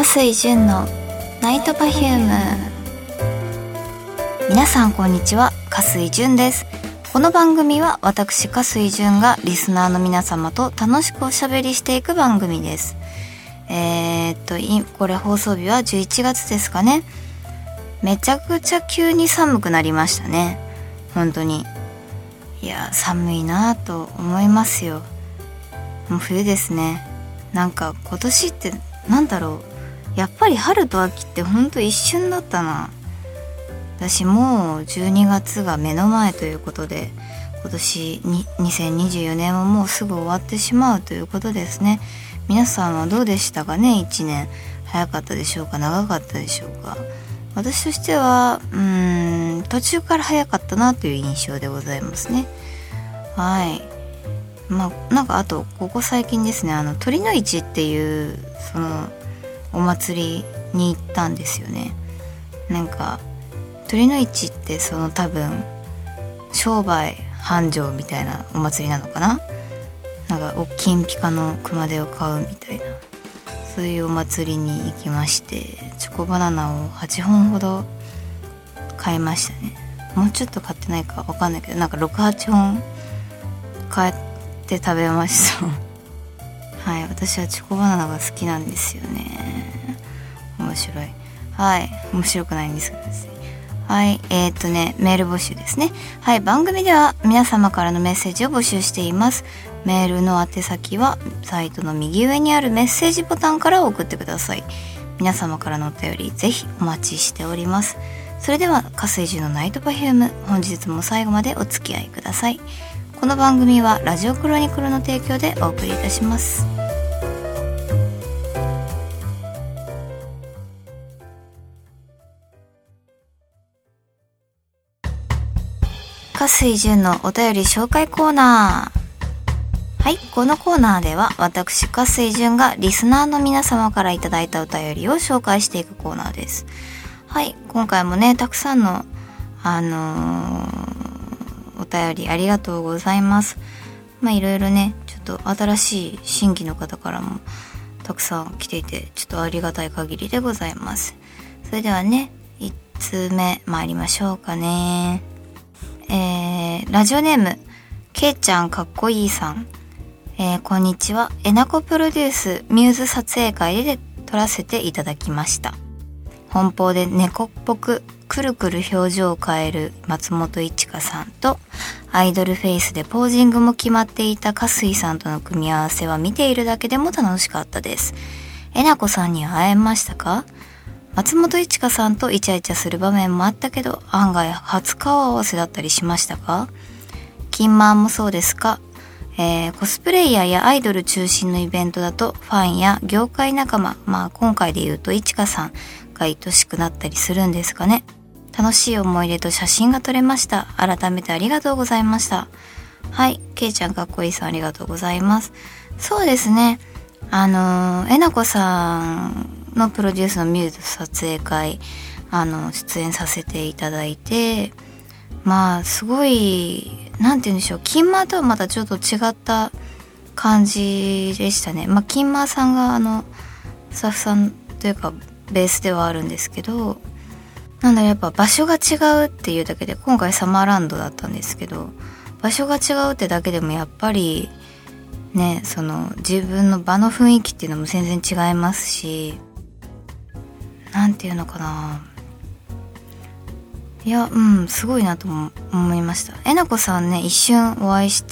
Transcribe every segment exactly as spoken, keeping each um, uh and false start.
水純のナイトパフューム。皆さんこんにちは、粕井純です。この番組は私粕井純がリスナーの皆様と楽しくおしゃべりしていく番組です。えー、っとこれ放送日はじゅういちがつですかね。めちゃくちゃ急に寒くなりましたね。本当にいや寒いなと思いますよ。もう冬ですね。なんか今年ってなんだろう、やっぱり春と秋ってほんと一瞬だったな。私もうじゅうにがつが目の前ということで、今年ににせんにじゅうよねんももうすぐ終わってしまうということですね。皆さんはどうでしたかね。いちねん早かったでしょうか、長かったでしょうか。私としてはうーん途中から早かったなという印象でございますね。はい。まあなんかあとここ最近ですね、あの鳥の市っていうそのお祭りに行ったんですよね。なんか鳥の市ってその多分商売繁盛みたいなお祭りなのかな。なんかお金ピカの熊手を買うみたいな、そういうお祭りに行きまして、チョコバナナをはっぽんほど買いましたね。もうちょっと買ってないかわかんないけど、なんかろく、はっぽん買って食べましたはい、私はチョコバナナが好きなんですよね。面白い。はい、面白くないんですけどですね。はい、えー、っとねメール募集ですね。はい、番組では皆様からのメッセージを募集しています。メールの宛先はサイトの右上にあるメッセージボタンから送ってください。皆様からのお便りぜひお待ちしております。それでは粕井純のナイトパフューム、本日も最後までお付き合いください。この番組はラジオクロニクルの提供でお送りいたします。粕井純のお便り紹介コーナー。はい、このコーナーでは私粕井純がリスナーの皆様からいただいたお便りを紹介していくコーナーです。はい、今回もねたくさんのあのー、お便りありがとうございます。まあいろいろねちょっと新しい新規の方からもたくさん来ていて、ちょっとありがたい限りでございます。それではねいちつめ参りましょうかね。えー、ラジオネームけいちゃんかっこいいさん、えー、こんにちは。えなこプロデュースミューズ撮影会で撮らせていただきました。奔放で猫っぽくくるくる表情を変える松本一花さんと、アイドルフェイスでポージングも決まっていた粕井さんとの組み合わせは見ているだけでも楽しかったです。えなこさんには会えましたか？松本一花さんとイチャイチャする場面もあったけど、案外初顔合わせだったりしましたか？キンマンもそうですか？えー、コスプレイヤーやアイドル中心のイベントだとファンや業界仲間、まあ今回で言うと一花さんが愛しくなったりするんですかね。楽しい思い出と写真が撮れました。改めてありがとうございました。はい、けいちゃんかっこいいさんありがとうございます。そうですね、あのー、えなこさんのプロデュースのミューズ撮影会あの出演させていただいて、まあすごいなんて言うんでしょう、キンマーとはまたちょっと違った感じでしたね。まあキンマーさんがあのスタッフさんというかベースではあるんですけど、なんだろう、やっぱ場所が違うっていうだけで、今回サマーランドだったんですけど、場所が違うってだけでもやっぱりね、その自分の場の雰囲気っていうのも全然違いますし、なんていうのかな、いやうんすごいなと思いました。えなこさんね一瞬お会いして、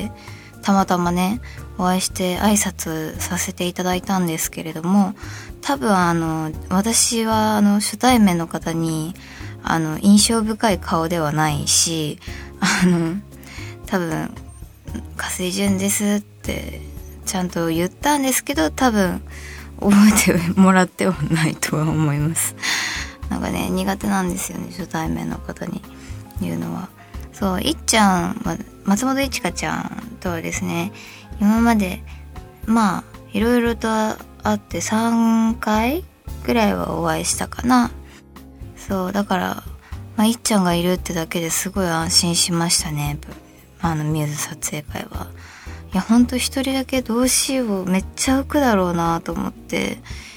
たまたまねお会いして挨拶させていただいたんですけれども、多分あの私はあの初対面の方にあの印象深い顔ではないし、あの多分粕井純ですってちゃんと言ったんですけど、多分覚えてもらってはないとは思います。なんかね苦手なんですよね、初対面の方に言うのは。そう、いっちゃん、松本一花ちゃんとはですね、今までまあいろいろとあってさんかいぐらいはお会いしたかな。そうだから、まあ、いっちゃんがいるってだけですごい安心しましたね、あのミューズ撮影会は。いやほんと一人だけどうしよう、めっちゃ浮くだろうなと思って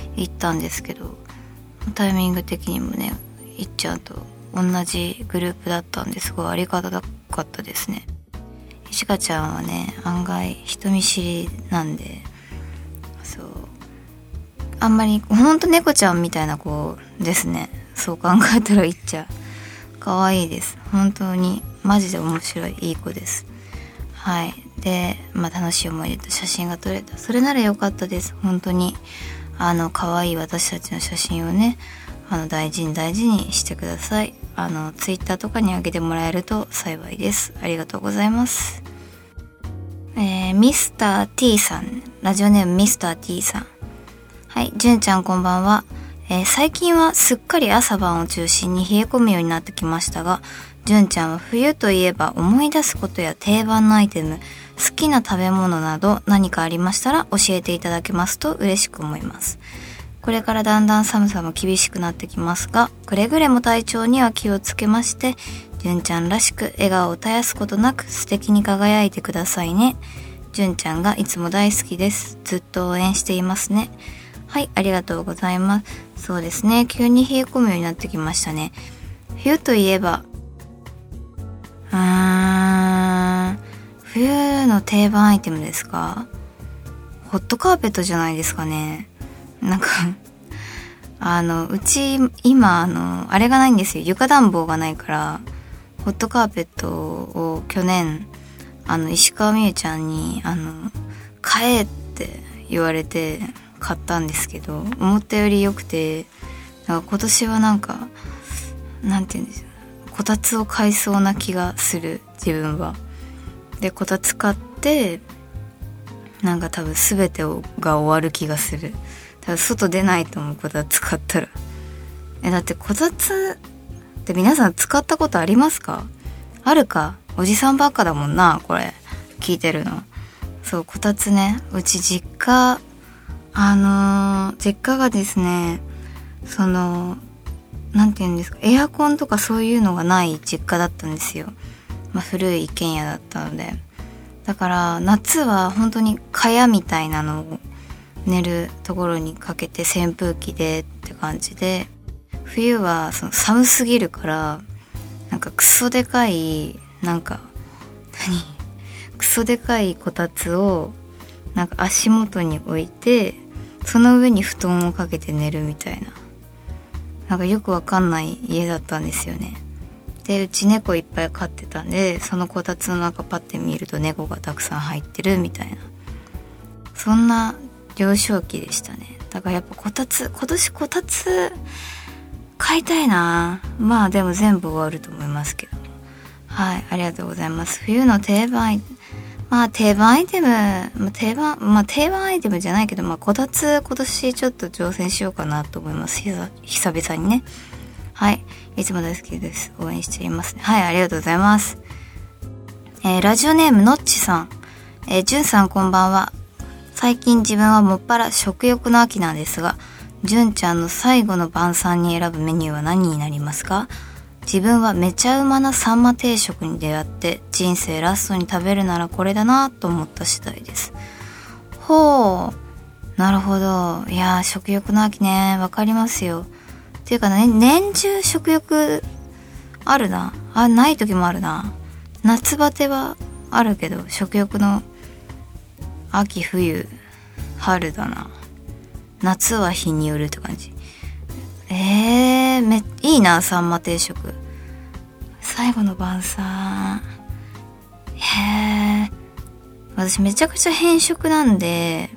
行ったんですけど、タイミング的にもねいっちゃんと同じグループだったんですごいありがたかったですね。いちかちゃんはね案外人見知りなんで、そうあんまりほんと猫ちゃんみたいな子ですね。そう考えたらいっちゃん可愛いです。本当にマジで面白いいい子です。はい。で、まあ楽しい思い出と写真が撮れた。それなら良かったです。本当にあの可愛い私たちの写真をね、あの大事に大事にしてください。あのツイッターとかに上げてもらえると幸いです。ありがとうございます。えー、ミスター T さん、ラジオネームミスター T さん。はい、じゅんちゃんこんばんは。えー、最近はすっかり朝晩を中心に冷え込むようになってきましたが、じゅんちゃんは冬といえば思い出すことや定番のアイテム、好きな食べ物など何かありましたら教えていただけますと嬉しく思います。これからだんだん寒さも厳しくなってきますが、くれぐれも体調には気をつけまして、じゅんちゃんらしく笑顔を絶やすことなく素敵に輝いてくださいね。じゅんちゃんがいつも大好きです。ずっと応援していますね。はい、ありがとうございます。そうですね、急に冷え込むようになってきましたね。冬といえば、うーん、冬の定番アイテムですか？ホットカーペットじゃないですかね。なんかあのうち今あのあれがないんですよ。床暖房がないからホットカーペットを去年あの石川美優ちゃんにあの買えって言われて買ったんですけど、思ったより良くて、なんか今年はなんかなんて言うんですよ、こたつを買いそうな気がする自分は。でこたつ買ってなんか多分全てをが終わる気がする。多分外出ないと思う、こたつ買ったら。えだってこたつって皆さん使ったことありますか？あるか、おじさんばっかだもんなこれ聞いてるの。そうこたつね、うち実家あのー、実家がですね、そのなんていうんですか、エアコンとかそういうのがない実家だったんですよ。まあ、古い一軒家だったので、だから夏は本当に蚊帳みたいなのを寝るところにかけて扇風機でって感じで、冬はその寒すぎるからなんかクソでかいなんか何クソでかいこたつをなんか足元に置いて、その上に布団をかけて寝るみたいな、なんかよくわかんない家だったんですよね。でうち猫いっぱい飼ってたんで、そのこたつの中パッて見ると猫がたくさん入ってるみたいな、そんな幼少期でしたね。だからやっぱこたつ、今年こたつ買いたいな。まあでも全部終わると思いますけど。はい、ありがとうございます。冬の定番、まあ定番アイテム、まあ、定番、まあ定番アイテムじゃないけど、まあこたつ今年ちょっと挑戦しようかなと思います。久々にね。はい、いつも大好きです。応援していますね。はい、ありがとうございます。えー、ラジオネームのっちさん、えー、じゅんさんこんばんは。最近自分はもっぱら食欲の秋なんですが、じゅんちゃんの最後の晩餐に選ぶメニューは何になりますか？自分はめちゃうまなサンマ定食に出会って人生ラストに食べるならこれだなと思った次第です。ほう、なるほど。いやー、食欲の秋ね、わかりますよ。っていうかね、年中食欲あるな。あ、ない時もあるな。夏バテはあるけど食欲の秋冬春だな。夏は日によるって感じ。えー、めいいな、サンマ定食。最後の晩餐。へー、私めちゃくちゃ偏食なんで、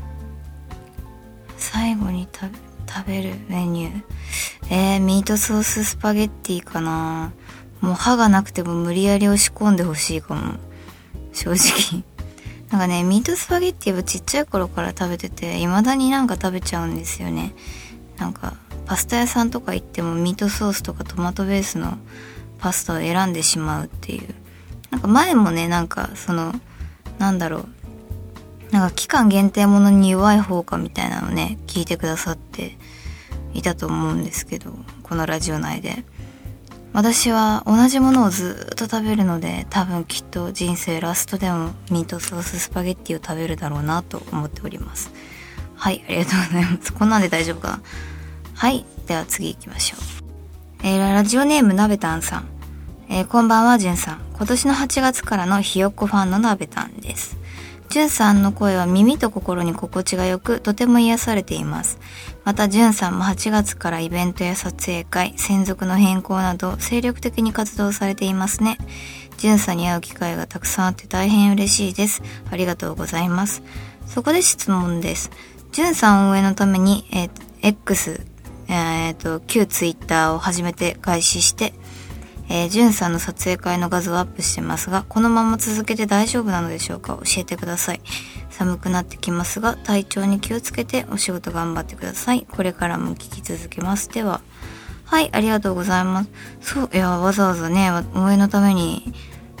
最後に食べ、食べるメニュー、えー、ミートソーススパゲッティかな。もう歯がなくても無理やり押し込んでほしいかも、正直。なんかね、ミートスパゲッティはちっちゃい頃から食べてて、未だになんか食べちゃうんですよね。なんかパスタ屋さんとか行ってもミートソースとかトマトベースのパスタを選んでしまうっていう。なんか前もね、なんかそのなんだろう、なんか期間限定ものに弱い方かみたいなのね、聞いてくださっていたと思うんですけど、このラジオ内で私は同じものをずっと食べるので、多分きっと人生ラストでもミートソーススパゲッティを食べるだろうなと思っております。 はい、ありがとうございます。こんなんで大丈夫かな。はい、では次行きましょう。えー、ラジオネームなべたんさん、えー、こんばんはじゅんさん。今年のはちがつからのひよっこファンのなべたんです。じゅんさんの声は耳と心に心地がよく、とても癒されています。またじゅんさんもはちがつからイベントや撮影会、専属の変更など精力的に活動されていますね。じゅんさんに会う機会がたくさんあって大変嬉しいです。ありがとうございます。そこで質問です。じゅんさん応援のために、えー、X、えー、と旧ツイッターを初めて開始して、えー、じゅんさんの撮影会の画像をアップしてますが、このまま続けて大丈夫なのでしょうか。教えてください。寒くなってきますが、体調に気をつけてお仕事頑張ってください。これからも聞き続けます。では。はい、ありがとうございます。そう、いや、わざわざね、応援のために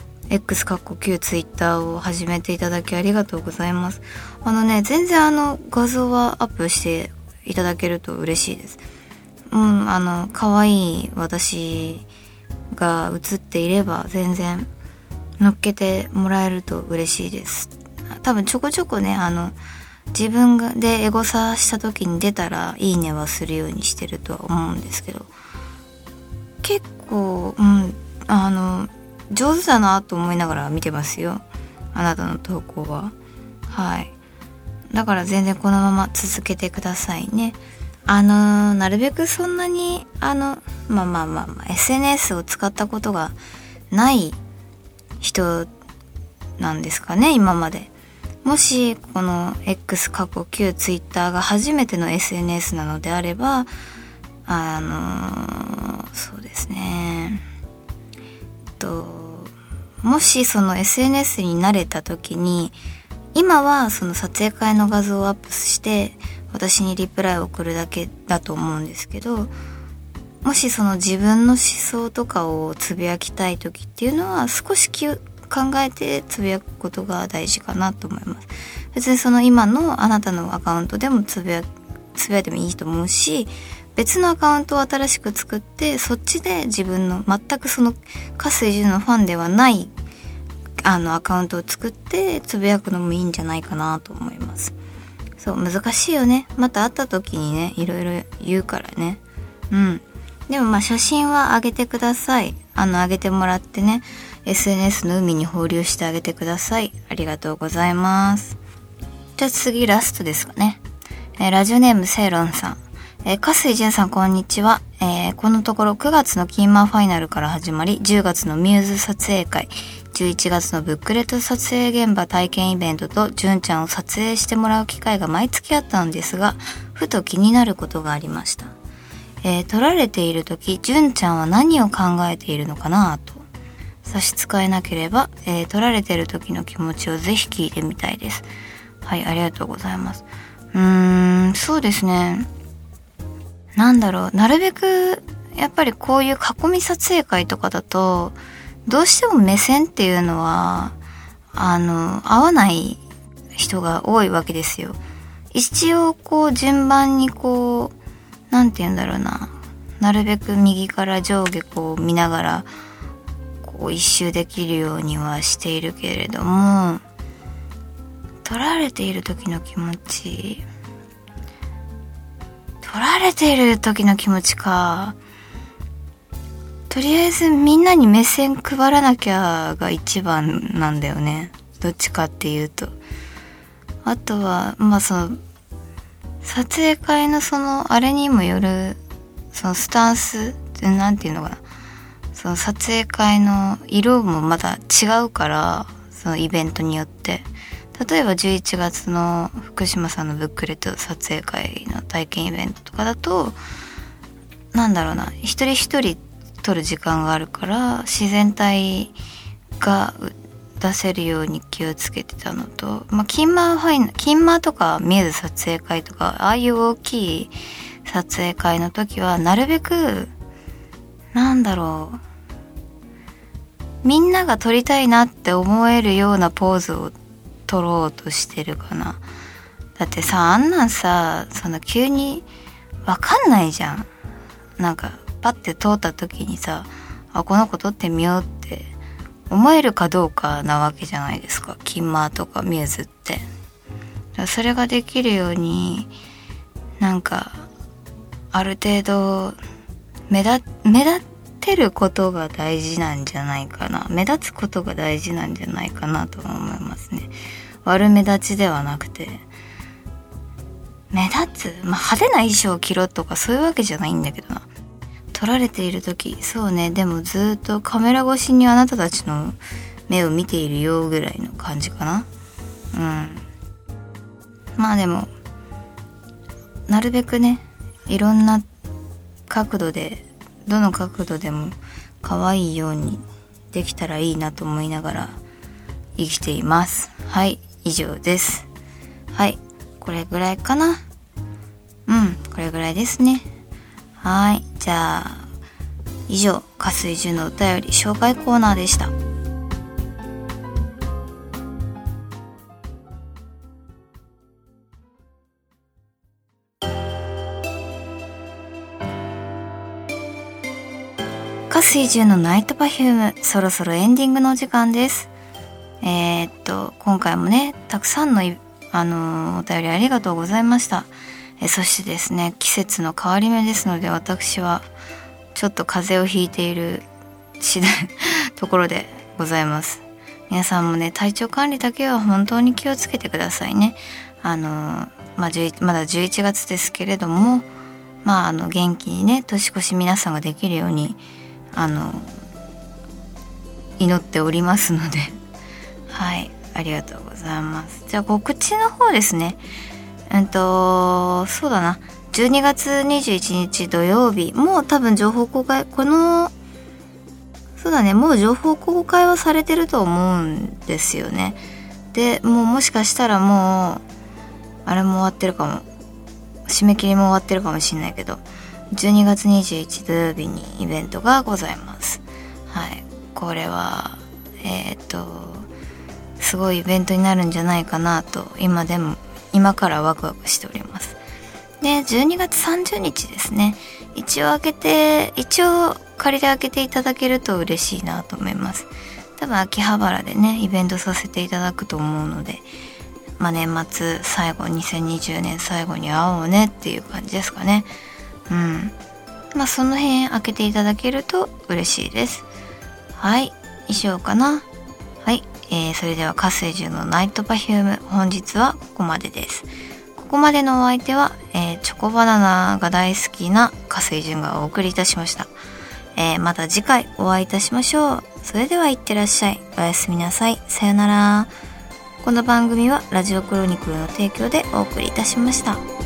X かっこ旧ツイッターを始めていただきありがとうございます。あのね、全然あの画像はアップしていただけると嬉しいです。うん、あの可愛い私が写っていれば全然乗っけてもらえると嬉しいです。多分ちょこちょこね、あの自分がでエゴサした時に出たらいいねはするようにしてるとは思うんですけど、結構うんあの上手だなと思いながら見てますよ、あなたの投稿は。はい、だから全然このまま続けてくださいね。あのなるべくそんなにあのまあまあまあまあ エスエヌエス を使ったことがない人なんですかね、今まで。もしこの X 過去旧 Twitter が初めての エスエヌエス なのであれば、あのそうですねともしその エスエヌエス に慣れた時に、今はその撮影会の画像をアップして私にリプライを送るだけだと思うんですけど、もしその自分の思想とかをつぶやきたい時っていうのは少し気を考えてつぶやくことが大事かなと思います。別にその今のあなたのアカウントでもつぶやつぶやいてもいいと思うし、別のアカウントを新しく作ってそっちで自分の全くその加水純のファンではないあのアカウントを作ってつぶやくのもいいんじゃないかなと思います。そう難しいよね。また会った時にねいろいろ言うからね。うんでもまあ写真は上げてください。あの上げてもらってね エスエヌエス の海に放流してあげてください。ありがとうございます。じゃあ次ラストですかね。えー、ラジオネームセイロンさん、えー、加水純さんこんにちは。えー、このところくがつのキーマンファイナルから始まり、じゅうがつのミューズ撮影会、じゅういちがつのブックレット撮影現場体験イベントと純ちゃんを撮影してもらう機会が毎月あったのですが、ふと気になることがありました。えー、撮られている時、純ちゃんは何を考えているのかなと。差し支えなければ、えー、撮られている時の気持ちをぜひ聞いてみたいです。はい、ありがとうございます。うーん、そうですね。なんだろう、なるべくやっぱりこういう囲み撮影会とかだとどうしても目線っていうのはあの合わない人が多いわけですよ。一応こう順番にこうなんて言うんだろうな、なるべく右から上下こう見ながらこう一周できるようにはしているけれども、撮られている時の気持ち撮られている時の気持ちか。とりあえずみんなに目線配らなきゃが一番なんだよね。どっちかっていうと。あとはまあその撮影会のそのあれにもよる、そのスタンスってなんていうのかな、その撮影会の色もまた違うから、そのイベントによって。例えばじゅういちがつの福島さんのブックレット撮影会の体験イベントとかだと、なんだろうな、一人一人撮る時間があるから自然体が出せるように気をつけてたのと、まあ、キンマーファイナル、キンマーとかミューズ撮影会とかああいう大きい撮影会の時はなるべくなんだろう、みんなが撮りたいなって思えるようなポーズを撮ろうとしてるかな。だってさ、あんなんさ、その急にわかんないじゃん。なんかパッて通った時にさ、あ、この子撮ってみようって思えるかどうかなわけじゃないですか、キンマーとかミューズって。 らそれができるようになんかある程度目立目立ってることが大事なんじゃないかな。目立つことが大事なんじゃないかなと思いますね。悪目立ちではなくて、目立つ、まあ、派手な衣装を着ろとかそういうわけじゃないんだけどな。撮られている時、そうね、でもずっとカメラ越しにあなたたちの目を見ているよぐらいの感じかな。うん。まあでもなるべくね、いろんな角度で、どの角度でも可愛いようにできたらいいなと思いながら生きています。はい、以上です。はい、これぐらいかな。うん、これぐらいですね。はい、じゃあ以上、加水純のお便り紹介コーナーでした。加水純のナイトパフューム、そろそろエンディングのお時間です。えー、っと今回もね、たくさんのあのー、お便りありがとうございました。えそしてですね、季節の変わり目ですので、私はちょっと風邪をひいている次第ところでございます。皆さんもね、体調管理だけは本当に気をつけてくださいね。あのー、まあ、まだじゅういちがつですけれども、まああの元気にね、年越し皆さんができるようにあの祈っておりますのではい、ありがとうございます。じゃあ告知の方ですね。うんとそうだな、じゅうにがつにじゅういちにち土曜日、もう多分情報公開、このそうだね、もう情報公開はされてると思うんですよね。でもうもしかしたらもうあれも終わってるかも、締め切りも終わってるかもしれないけど、じゅうにがつにじゅういちにち土曜日にイベントがございます。はい、これはえっとすごいイベントになるんじゃないかなと今でも今からワクワクしております。でじゅうにがつさんじゅうにちですね、一応開けて一応仮で開けていただけると嬉しいなと思います。多分秋葉原でねイベントさせていただくと思うので、まあ年末最後、にせんにじゅうねん最後に会おうねっていう感じですかね。うん、まあその辺開けていただけると嬉しいです。はい、以上かな。はい、えー、それでは加水純のナイトパフューム、本日はここまでです。ここまでのお相手は、えー、チョコバナナが大好きな加水純がお送りいたしました。えー、また次回お会いいたしましょう。それではいってらっしゃい。おやすみなさい。さよなら。この番組はラジオクロニクルの提供でお送りいたしました。